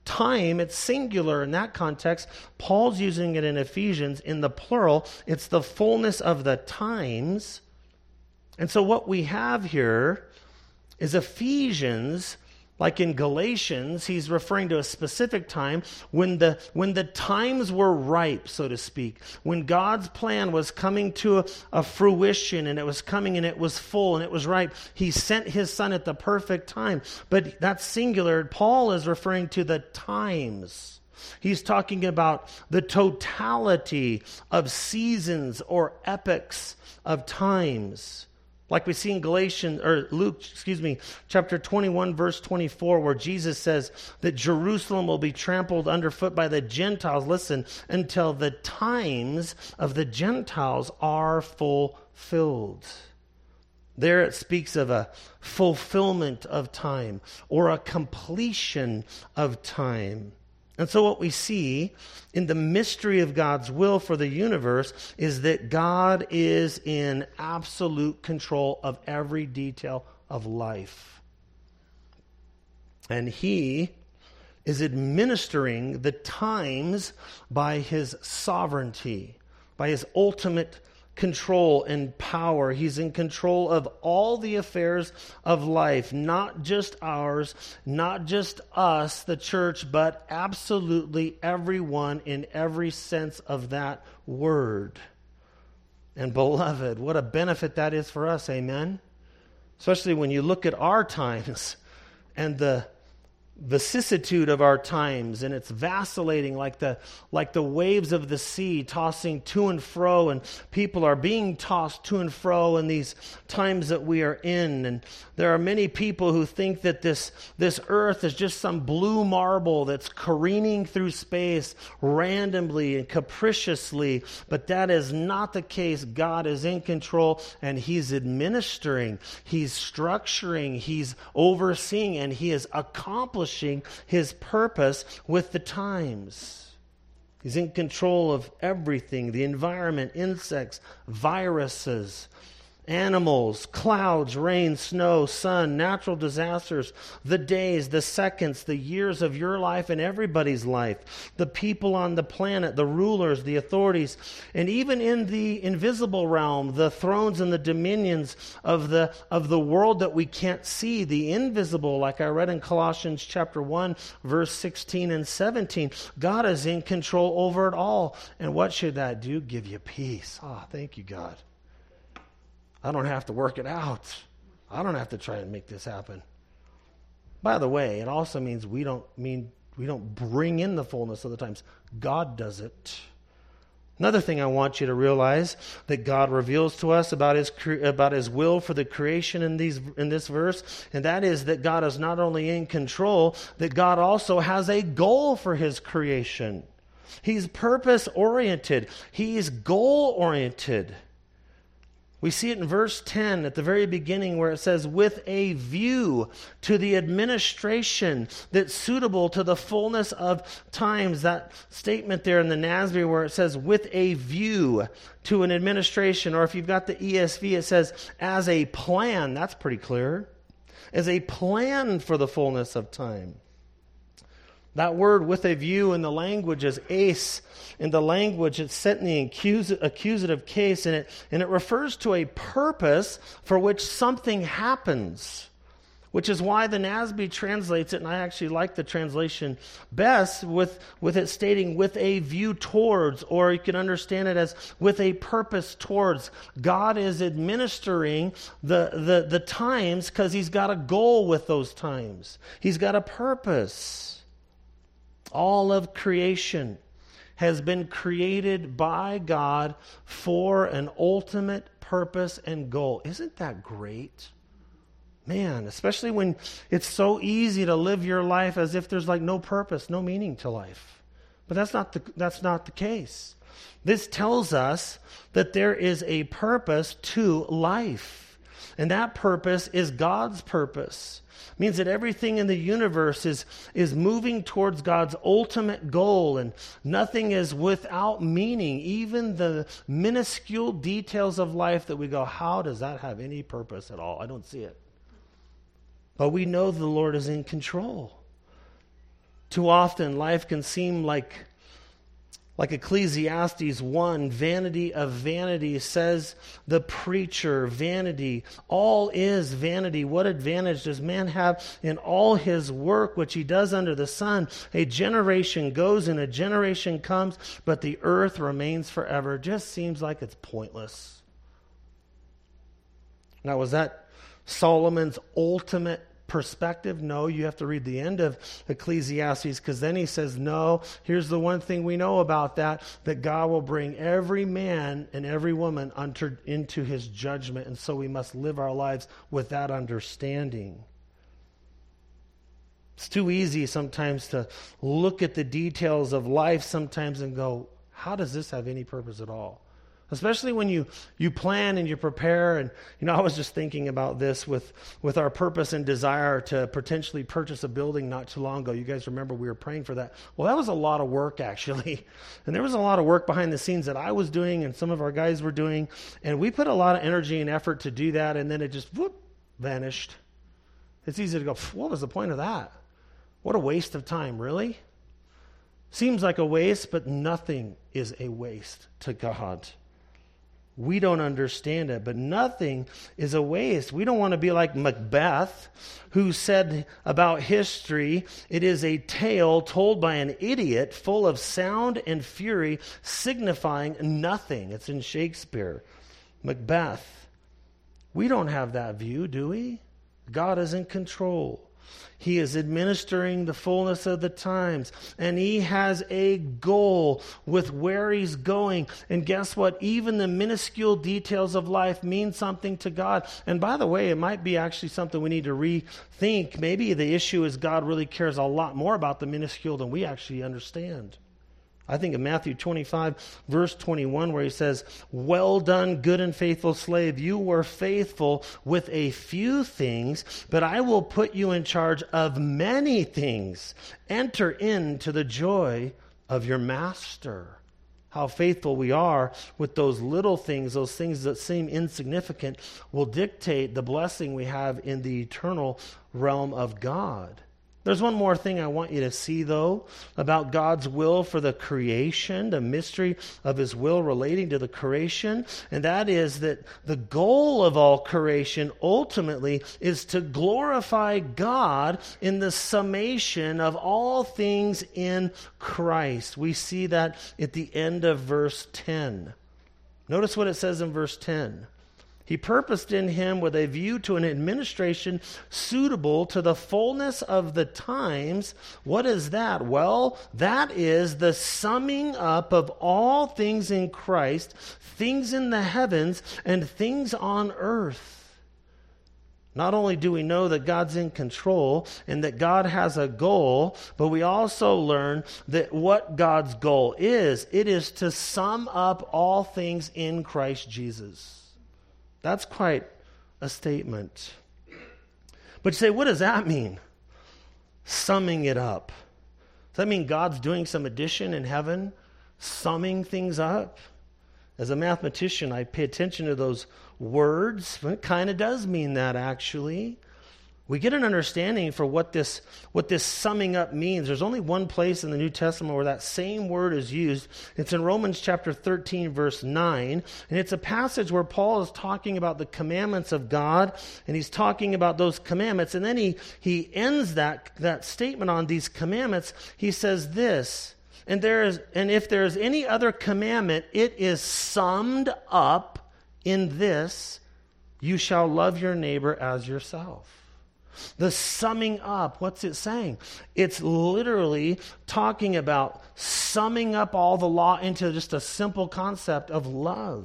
S1: time, it's singular in that context. Paul's using it in Ephesians in the plural. It's the fullness of the times. And so what we have here is Ephesians, like in Galatians, he's referring to a specific time when the when the times were ripe, so to speak, when God's plan was coming to a, a fruition, and it was coming and it was full and it was ripe. He sent his son at the perfect time. But that's singular. Paul is referring to the times. He's talking about the totality of seasons or epochs of times. Like we see in Galatians, or Luke, excuse me, chapter twenty-one, verse twenty-four, where Jesus says that Jerusalem will be trampled underfoot by the Gentiles, listen, until the times of the Gentiles are fulfilled. There it speaks of a fulfillment of time or a completion of time. And so what we see in the mystery of God's will for the universe is that God is in absolute control of every detail of life. And he is administering the times by his sovereignty, by his ultimate control and power. He's in control of all the affairs of life, not just ours, not just us, the church, but absolutely everyone in every sense of that word. And beloved, what a benefit that is for us, amen? Especially when you look at our times and the vicissitude of our times, and it's vacillating like the like the waves of the sea tossing to and fro, and people are being tossed to and fro in these times that we are in. And there are many people who think that this this earth is just some blue marble that's careening through space randomly and capriciously, but that is not the case. God is in control, and he's administering, he's structuring, he's overseeing, and he is accomplishing his purpose with the times. He's in control of everything, the environment, insects, viruses, animals, clouds, rain, snow, sun, natural disasters, the days, the seconds, the years of your life and everybody's life, the people on the planet, the rulers, the authorities, and even in the invisible realm, the thrones and the dominions of the of the world that we can't see, the invisible, like I read in Colossians chapter one, verse sixteen and seventeen. God is in control over it all. And what should that do? Give you peace. Ah, oh, thank you, God. I don't have to work it out. I don't have to try and make this happen. By the way, it also means we don't mean we don't bring in the fullness of the times. God does it. Another thing I want you to realize that God reveals to us about his about his will for the creation in these in this verse, and that is that God is not only in control, that God also has a goal for his creation. He's purpose-oriented. He's goal-oriented. We see it in verse ten at the very beginning where it says, with a view to the administration that's suitable to the fullness of times. That statement there in the N A S B where it says, with a view to an administration. Or if you've got the E S V, it says, as a plan. That's pretty clear. As a plan for the fullness of time. That word with a view in the language is ace. In the language, it's set in the accus- accusative case, and it, and it refers to a purpose for which something happens, which is why the N A S B translates it, and I actually like the translation best, with, with it stating with a view towards, or you can understand it as with a purpose towards. God is administering the, the, the times because he's got a goal with those times. He's got a purpose. All of creation has been created by God for an ultimate purpose and goal. Isn't that great? Man, especially when it's so easy to live your life as if there's like no purpose, no meaning to life. But that's not the, that's not the case. This tells us that there is a purpose to life. And that purpose is God's purpose. It means that everything in the universe is, is moving towards God's ultimate goal, and nothing is without meaning. Even the minuscule details of life that we go, how does that have any purpose at all? I don't see it. But we know the Lord is in control. Too often, life can seem like, like Ecclesiastes one, vanity of vanity, says the preacher, vanity. All is vanity. What advantage does man have in all his work, which he does under the sun? A generation goes and a generation comes, but the earth remains forever. It just seems like it's pointless. Now, was that Solomon's ultimate perspective? No, you have to read the end of Ecclesiastes, because then he says, no, here's the one thing we know about that, that God will bring every man and every woman under, into his judgment, and so we must live our lives with that understanding. It's too easy sometimes to look at the details of life sometimes and go, how does this have any purpose at all? Especially when you, you plan and you prepare. And, you know, I was just thinking about this with, with our purpose and desire to potentially purchase a building not too long ago. You guys remember we were praying for that. Well, that was a lot of work, actually. And there was a lot of work behind the scenes that I was doing and some of our guys were doing. And we put a lot of energy and effort to do that. And then it just, whoop, vanished. It's easy to go, what was the point of that? What a waste of time, really? Seems like a waste, but nothing is a waste to God. We don't understand it, but nothing is a waste. We don't want to be like Macbeth, who said about history, it is a tale told by an idiot, full of sound and fury, signifying nothing. It's in Shakespeare. Macbeth. We don't have that view, do we? God is in control. He is administering the fullness of the times, and he has a goal with where he's going. And guess what? Even the minuscule details of life mean something to God. And by the way, it might be actually something we need to rethink. Maybe the issue is God really cares a lot more about the minuscule than we actually understand. I think of Matthew twenty-five, verse twenty-one, where he says, well done, good and faithful slave. You were faithful with a few things, but I will put you in charge of many things. Enter into the joy of your master. How faithful we are with those little things, those things that seem insignificant, will dictate the blessing we have in the eternal realm of God. There's one more thing I want you to see, though, about God's will for the creation, the mystery of his will relating to the creation, and that is that the goal of all creation ultimately is to glorify God in the summation of all things in Christ. We see that at the end of verse ten. Notice what it says in verse ten. He purposed in him with a view to an administration suitable to the fullness of the times. What is that? Well, that is the summing up of all things in Christ, things in the heavens and things on earth. Not only do we know that God's in control and that God has a goal, but we also learn that what God's goal is. It is to sum up all things in Christ Jesus. That's quite a statement. But you say, what does that mean? Summing it up. Does that mean God's doing some addition in heaven? Summing things up? As a mathematician, I pay attention to those words. It kind of does mean that, actually. We get an understanding for what this, what this summing up means. There's only one place in the New Testament where that same word is used. It's in Romans chapter thirteen, verse nine. And it's a passage where Paul is talking about the commandments of God, and he's talking about those commandments. And then he, he ends that, that statement on these commandments. He says this, and there is, and if there is any other commandment, it is summed up in this, you shall love your neighbor as yourself. The summing up, what's it saying? It's literally talking about summing up all the law into just a simple concept of love.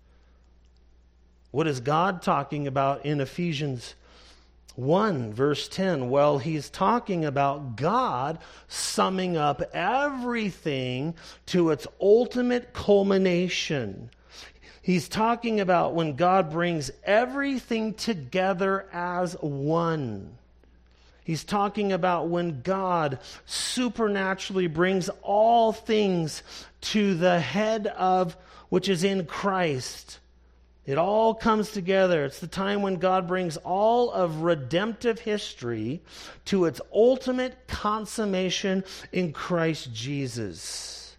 S1: What is God talking about in Ephesians one, verse ten? Well, he's talking about God summing up everything to its ultimate culmination. He's talking about when God brings everything together as one. He's talking about when God supernaturally brings all things to the head of, which is in Christ. It all comes together. It's the time when God brings all of redemptive history to its ultimate consummation in Christ Jesus.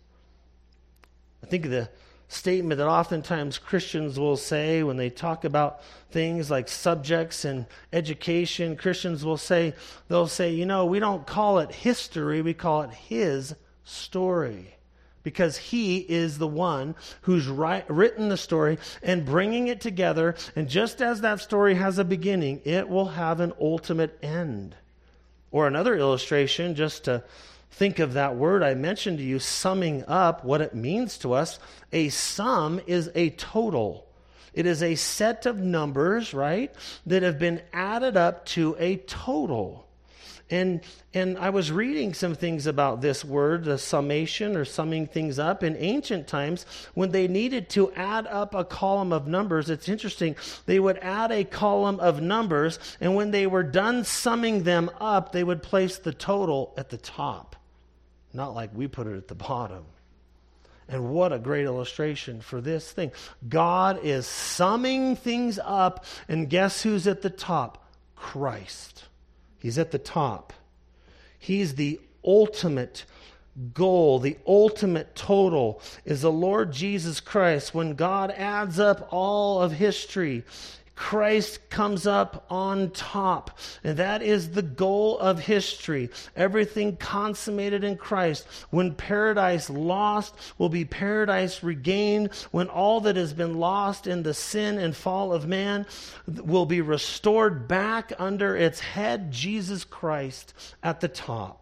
S1: I think of the statement that oftentimes Christians will say when they talk about things like subjects and education. Christians will say, they'll say, you know, we don't call it history, we call it His story. Because He is the one who's write, written the story and bringing it together. And just as that story has a beginning, it will have an ultimate end. Or another illustration, just to think of that word I mentioned to you, summing up what it means to us. A sum is a total. It is a set of numbers, right, that have been added up to a total. And and I was reading some things about this word, the summation or summing things up. In ancient times, when they needed to add up a column of numbers, it's interesting, they would add a column of numbers, and when they were done summing them up, they would place the total at the top. Not like we put it at the bottom. And what a great illustration for this thing. God is summing things up, and guess who's at the top? Christ. He's at the top. He's the ultimate goal, the ultimate total is the Lord Jesus Christ. When God adds up all of history, Christ comes up on top. And that is the goal of history. Everything consummated in Christ. When paradise lost will be paradise regained. When all that has been lost in the sin and fall of man will be restored back under its head, Jesus Christ, at the top.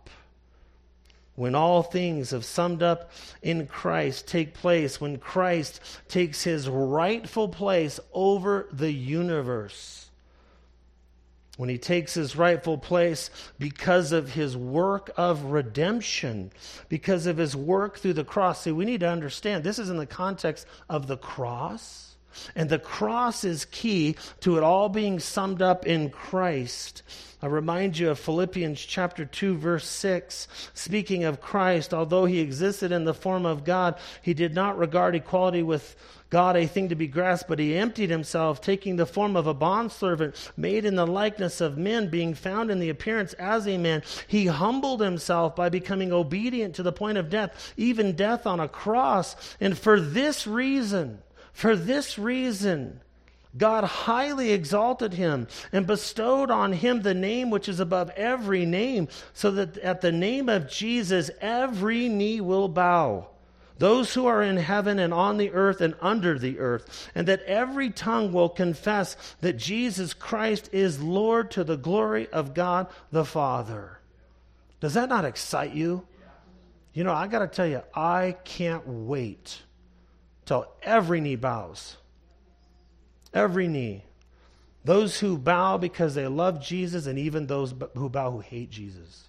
S1: When all things have summed up in Christ take place, when Christ takes His rightful place over the universe, when He takes His rightful place because of His work of redemption, because of His work through the cross. See, we need to understand this is in the context of the cross, and the cross is key to it all being summed up in Christ. I remind you of Philippians chapter two, verse six. Speaking of Christ, although He existed in the form of God, He did not regard equality with God a thing to be grasped, but He emptied Himself, taking the form of a bondservant, made in the likeness of men, being found in the appearance as a man. He humbled Himself by becoming obedient to the point of death, even death on a cross. And for this reason, for this reason, God highly exalted Him and bestowed on Him the name which is above every name, so that at the name of Jesus every knee will bow, those who are in heaven and on the earth and under the earth, and that every tongue will confess that Jesus Christ is Lord, to the glory of God the Father. Does that not excite you? You know, I got to tell you, I can't wait till every knee bows. Every knee. Those who bow because they love Jesus, and even those who bow who hate Jesus.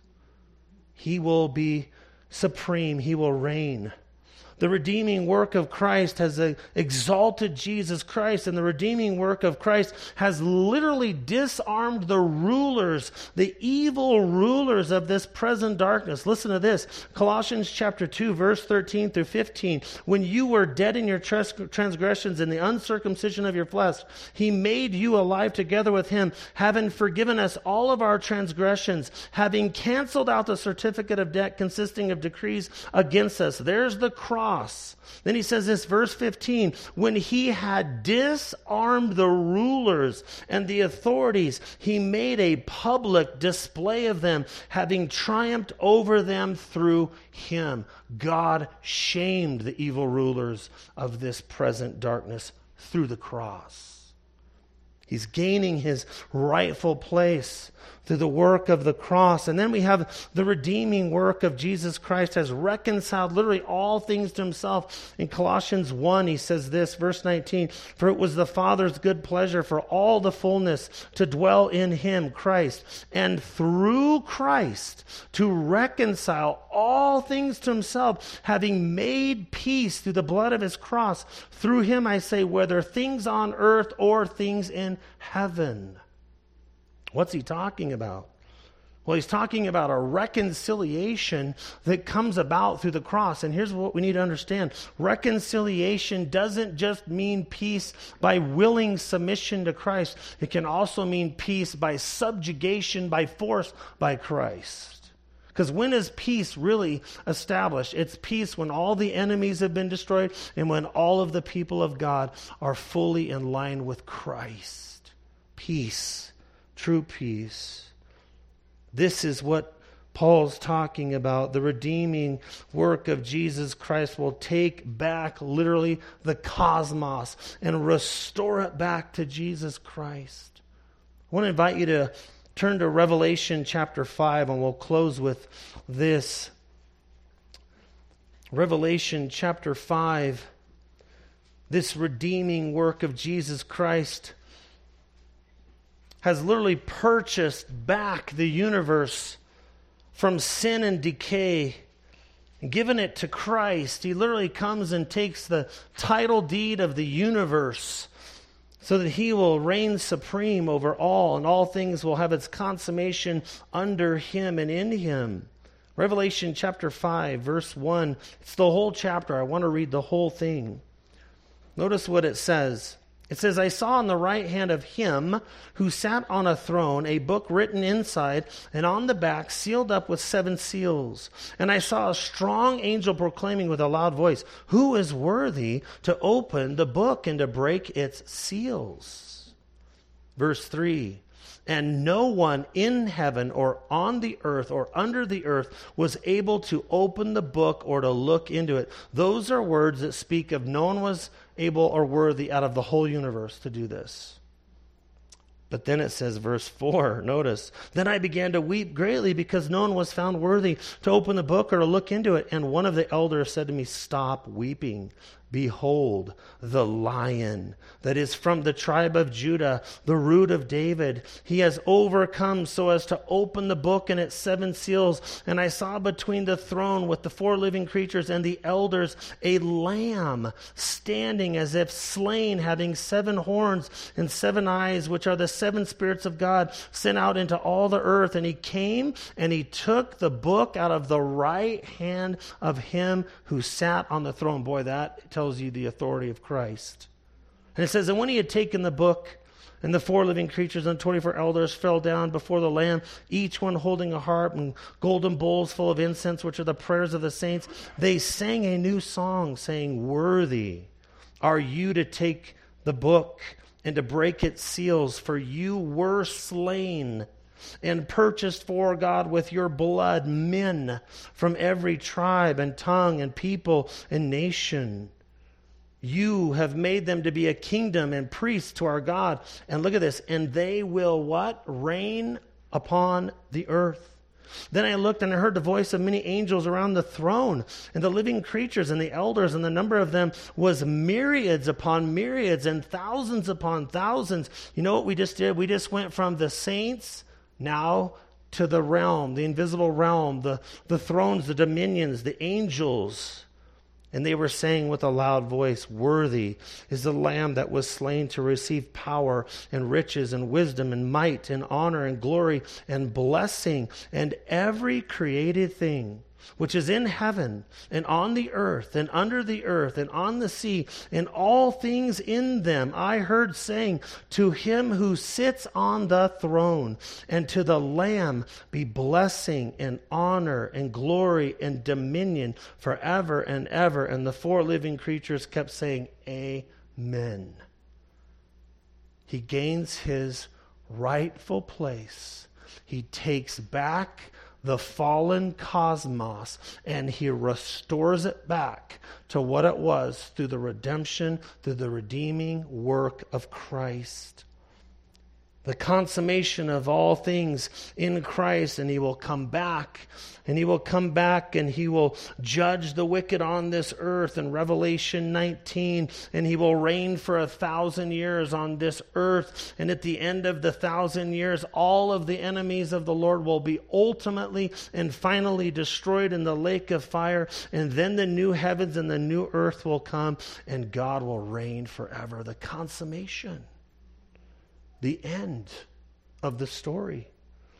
S1: He will be supreme. He will reign. The redeeming work of Christ has exalted Jesus Christ, and the redeeming work of Christ has literally disarmed the rulers, the evil rulers of this present darkness. Listen to this, Colossians chapter two, verse thirteen through fifteen. When you were dead in your transgressions and the uncircumcision of your flesh, He made you alive together with Him, having forgiven us all of our transgressions, having canceled out the certificate of debt consisting of decrees against us. There's the cross. Then he says this, verse fifteen, when He had disarmed the rulers and the authorities, He made a public display of them, having triumphed over them through Him. God shamed the evil rulers of this present darkness through the cross. He's gaining His rightful place through the work of the cross. And then we have the redeeming work of Jesus Christ has reconciled literally all things to Himself. In Colossians one, he says this, verse nineteen, for it was the Father's good pleasure for all the fullness to dwell in Him, Christ, and through Christ to reconcile all things to Himself, having made peace through the blood of His cross. Through Him, I say, whether things on earth or things in heaven. What's he talking about? Well, he's talking about a reconciliation that comes about through the cross. And here's what we need to understand. Reconciliation doesn't just mean peace by willing submission to Christ. It can also mean peace by subjugation, by force, by Christ. Because when is peace really established? It's peace when all the enemies have been destroyed and when all of the people of God are fully in line with Christ. Peace, true peace. This is what Paul's talking about. The redeeming work of Jesus Christ will take back literally the cosmos and restore it back to Jesus Christ. I want to invite you to turn to Revelation chapter five, and we'll close with this. Revelation chapter five, this redeeming work of Jesus Christ has literally purchased back the universe from sin and decay and given it to Christ. He literally comes and takes the title deed of the universe so that he will reign supreme over all, and all things will have its consummation under him and in him. Revelation chapter five, verse one. It's the whole chapter. I want to read the whole thing. Notice what it says. It says, I saw on the right hand of him who sat on a throne a book written inside and on the back, sealed up with seven seals. And I saw a strong angel proclaiming with a loud voice, who is worthy to open the book and to break its seals? Verse three. And no one in heaven or on the earth or under the earth was able to open the book or to look into it. Those are words that speak of no one was able or worthy out of the whole universe to do this. But then it says, verse four, notice, then I began to weep greatly because no one was found worthy to open the book or to look into it. And one of the elders said to me, stop weeping. Behold, the Lion that is from the tribe of Judah, the root of David. He has overcome so as to open the book and its seven seals. And I saw between the throne with the four living creatures and the elders a lamb standing as if slain, having seven horns and seven eyes, which are the seven spirits of God sent out into all the earth. And he came and he took the book out of the right hand of him who sat on the throne. Boy, that tells you the authority of Christ. And it says, and when he had taken the book, and the four living creatures and twenty-four elders fell down before the Lamb, each one holding a harp and golden bowls full of incense, which are the prayers of the saints. They sang a new song, saying, worthy are you to take the book and to break its seals, for you were slain and purchased for God with your blood men from every tribe and tongue and people and nation. You have made them to be a kingdom and priests to our God. And look at this. And they will what? Reign upon the earth. Then I looked and I heard the voice of many angels around the throne and the living creatures and the elders, and the number of them was myriads upon myriads and thousands upon thousands. You know what we just did? We just went from the saints now to the realm, the invisible realm, the, the thrones, the dominions, the angels. And they were saying with a loud voice, worthy is the Lamb that was slain to receive power and riches and wisdom and might and honor and glory and blessing. And every created thing which is in heaven and on the earth and under the earth and on the sea and all things in them, I heard saying, to him who sits on the throne and to the Lamb be blessing and honor and glory and dominion forever and ever. And the four living creatures kept saying, Amen. He gains his rightful place. He takes back the fallen cosmos, and he restores it back to what it was through the redemption, through the redeeming work of Christ. The consummation of all things in Christ, and he will come back, and he will come back, and he will judge the wicked on this earth in Revelation nineteen, and he will reign for a thousand years on this earth, and at the end of the thousand years, all of the enemies of the Lord will be ultimately and finally destroyed in the lake of fire, and then the new heavens and the new earth will come, and God will reign forever. The consummation. The end of the story.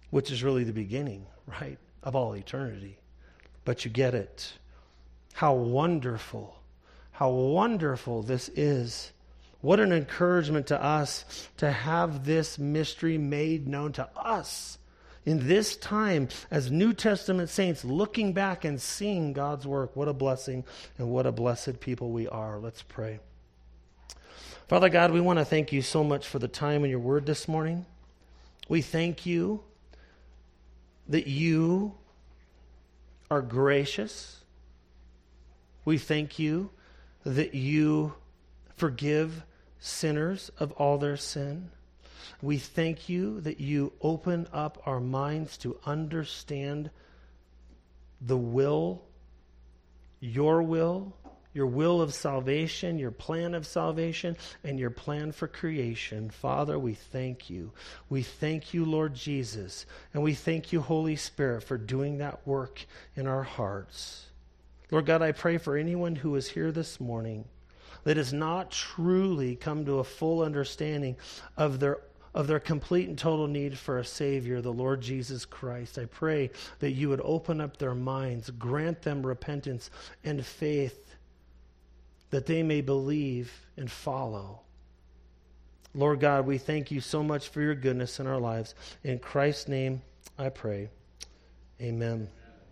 S1: which is really the beginning, right, of all eternity. But you get it. How wonderful, how wonderful this is. What an encouragement to us to have this mystery made known to us in this time as New Testament saints looking back and seeing God's work. What a blessing and what a blessed people we are. Let's pray. Father God, we want to thank you so much for the time in your word this morning. We thank you that you are gracious. We thank you that you forgive sinners of all their sin. We thank you that you open up our minds to understand the will, your will, your will of salvation, your plan of salvation, and your plan for creation. Father, we thank you. We thank you, Lord Jesus, and we thank you, Holy Spirit, for doing that work in our hearts. Lord God, I pray for anyone who is here this morning that has not truly come to a full understanding of their of their complete and total need for a Savior, the Lord Jesus Christ. I pray that you would open up their minds, grant them repentance and faith, that they may believe and follow. Lord God, we thank you so much for your goodness in our lives. In Christ's name, I pray. Amen.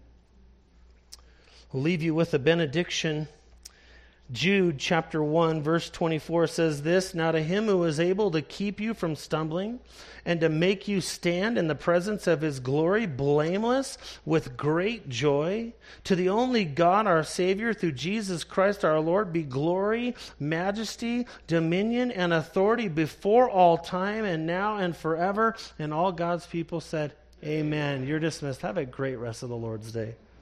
S1: I'll leave you with a benediction. Jude chapter one verse twenty-four says this, "Now to him who is able to keep you from stumbling and to make you stand in the presence of his glory blameless with great joy, to the only God our Savior through Jesus Christ our Lord be glory, majesty, dominion, and authority before all time and now and forever." And all God's people said, amen. You're dismissed. Have a great rest of the Lord's day.